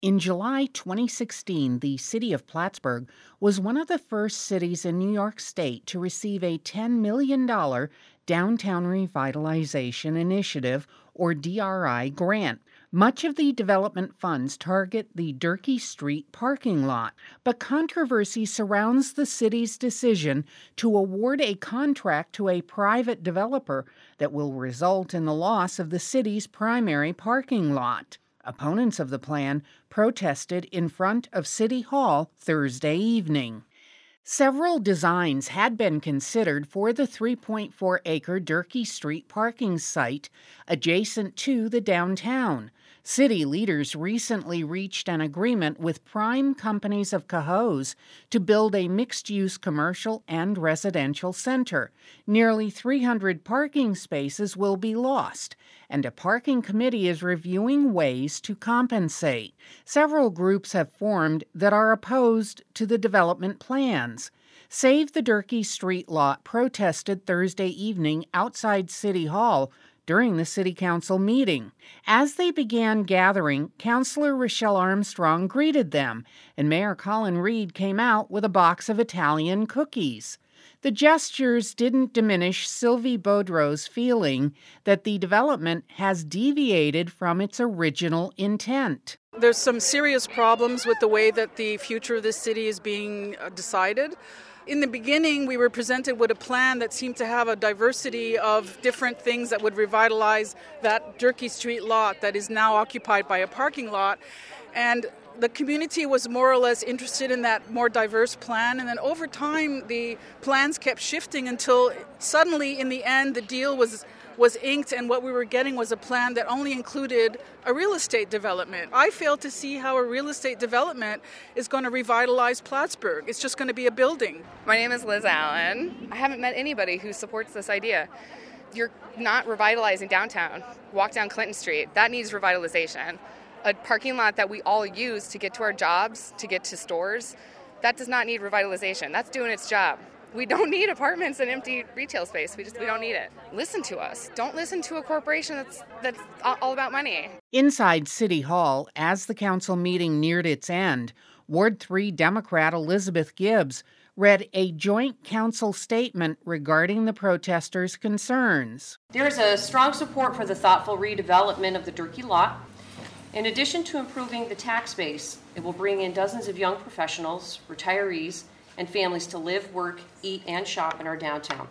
In July 2016, the city of Plattsburgh was one of the first cities in New York State to receive a $10 million Downtown Revitalization Initiative, or DRI, grant. Much of the development funds target the Durkee Street parking lot, but controversy surrounds the city's decision to award a contract to a private developer that will result in the loss of the city's primary parking lot. Opponents of the plan protested in front of City Hall Thursday evening. Several designs had been considered for the 3.4-acre Durkee Street parking site adjacent to the downtown. City leaders recently reached an agreement with prime companies of Cohoes to build a mixed-use commercial and residential center. Nearly 300 parking spaces will be lost, and a parking committee is reviewing ways to compensate. Several groups have formed that are opposed to the development plans. Save the Durkee Street lot protested Thursday evening outside City Hall during the City Council meeting. As they began gathering, Councilor Rochelle Armstrong greeted them, and Mayor Colin Reed came out with a box of Italian cookies. The gestures didn't diminish Sylvie Boudreau's feeling that the development has deviated from its original intent. There's some serious problems with the way that the future of this city is being decided. In the beginning, we were presented with a plan that seemed to have a diversity of different things that would revitalize that Durkee Street lot that is now occupied by a parking lot. And the community was more or less interested in that more diverse plan. And then over time, the plans kept shifting until suddenly, in the end, the deal was inked, and what we were getting was a plan that only included a real estate development. I fail to see how a real estate development is going to revitalize Plattsburgh. It's just going to be a building. My name is Liz Allen. I haven't met anybody who supports this idea. You're not revitalizing downtown. Walk down Clinton Street. That needs revitalization. A parking lot that we all use to get to our jobs, to get to stores, that does not need revitalization. That's doing its job. We don't need apartments and empty retail space. We don't need it. Listen to us. Don't listen to a corporation that's all about money. Inside City Hall, as the council meeting neared its end, Ward 3 Democrat Elizabeth Gibbs read a joint council statement regarding the protesters' concerns. There is a strong support for the thoughtful redevelopment of the Durkee lot. In addition to improving the tax base, it will bring in dozens of young professionals, retirees, and families to live, work, eat, and shop in our downtown.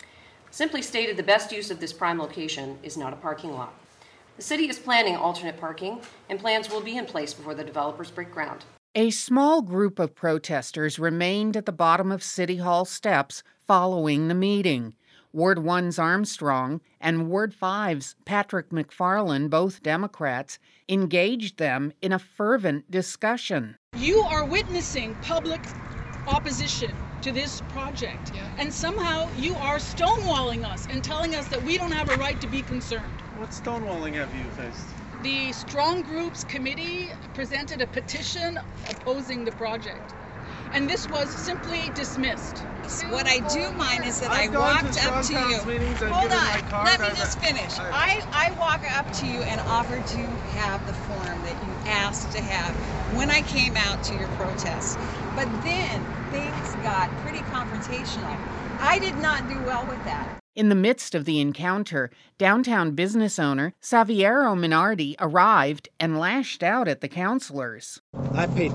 Simply stated, the best use of this prime location is not a parking lot. The city is planning alternate parking, and plans will be in place before the developers break ground. A small group of protesters remained at the bottom of City Hall steps following the meeting. Ward 1's Armstrong and Ward 5's Patrick McFarland, both Democrats, engaged them in a fervent discussion. You are witnessing public opposition to this project, and somehow you are stonewalling us and telling us that we don't have a right to be concerned. What stonewalling have you faced? The Strong Groups Committee presented a petition opposing the project, and this was simply dismissed. What I do mind is that I walked up to you. Hold on, let me just finish. I walk up to you and offered to have the form that you asked to have when I came out to your protest. But then things got pretty confrontational. I did not do well with that. In the midst of the encounter, downtown business owner Saviero Minardi arrived and lashed out at the councilors. I paid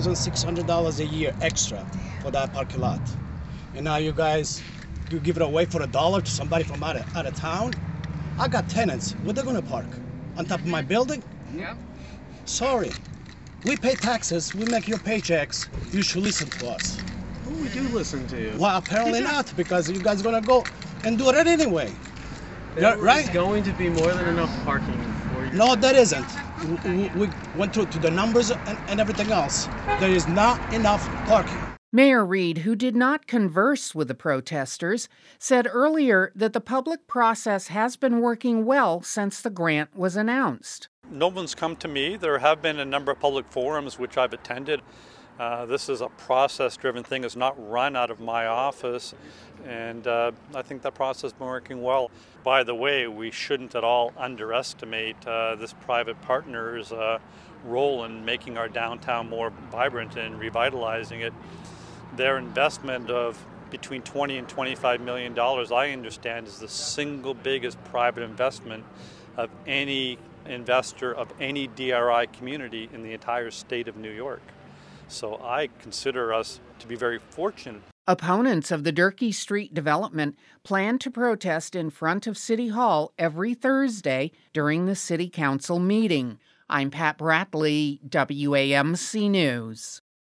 $2,600 a year extra for that parking lot. And now you guys, you give it away for $1 to somebody from out of town? I got tenants. Where they gonna park? On top of my building? Yeah. Sorry. We pay taxes, we make your paychecks. You should listen to us. Oh, we do listen to you. Well, apparently not, because you guys are gonna go and do it anyway. There's going to be more than enough parking for you. No, there isn't. We went to the numbers and everything else. There is not enough parking. Mayor Reed, who did not converse with the protesters, said earlier that the public process has been working well since the grant was announced. No one's come to me. There have been a number of public forums which I've attended. This is a process-driven thing. It's not run out of my office, and I think that process has been working well. By the way, we shouldn't at all underestimate this private partner's role in making our downtown more vibrant and revitalizing it. Their investment of between $20 and $25 million, I understand, is the single biggest private investment of any investor of any DRI community in the entire state of New York. So I consider us to be very fortunate. Opponents of the Durkee Street development plan to protest in front of City Hall every Thursday during the City Council meeting. I'm Pat Bradley, WAMC News.